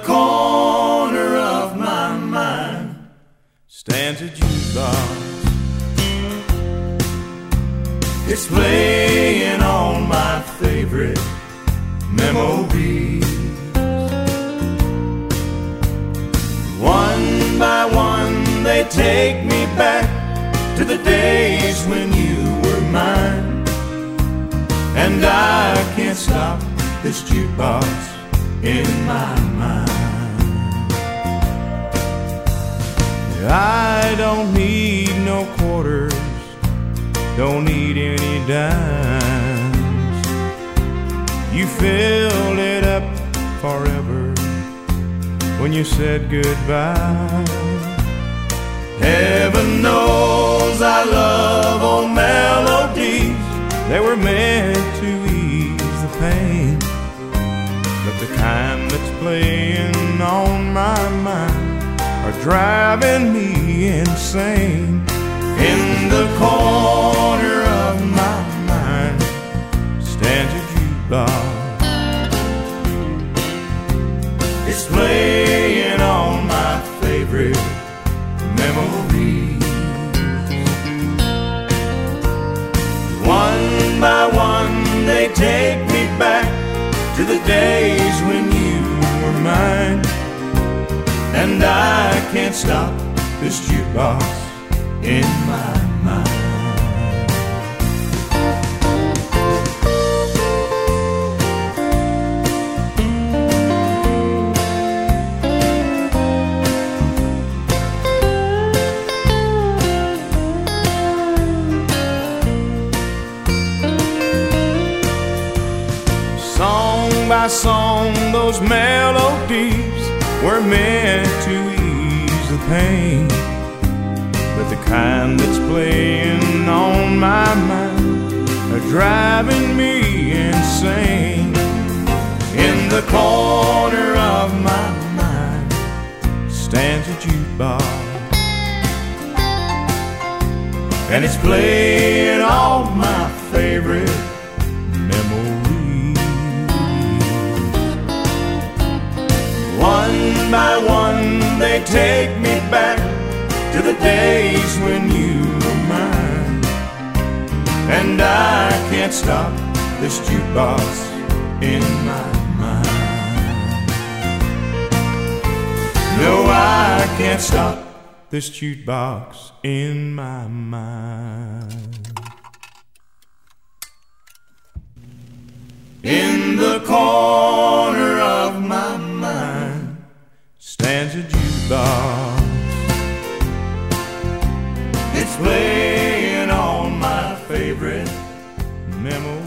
corner of my mind stands a jukebox. It's playing all my favorite memories. One by one they take me back to the days when you were mine. And I can't stop this jukebox in my mind. I don't need no quarters, don't need any dimes. You filled it up forever when you said goodbye. Heaven knows I love old melodies. They were meant to ease the pain, but the kind that's playing on my mind are driving me insane. In the corner of my mind stands a jukebox. It's playing all my favorite memories. One by one they take me back to the days when you were mine. And I can't stop this jukebox in my mind. Song by song, those melodies were meant to ease the pain, but the kind that's playing on my mind are driving me insane. In the corner of my mind stands a jukebox, and it's playing all my favorite memories. One by one they take me back to the days when you were mine. And I can't stop this jukebox in my mind. No, I can't stop this jukebox in my mind. In the corner of my mind stands a jukebox. It's playing all my favorite memories.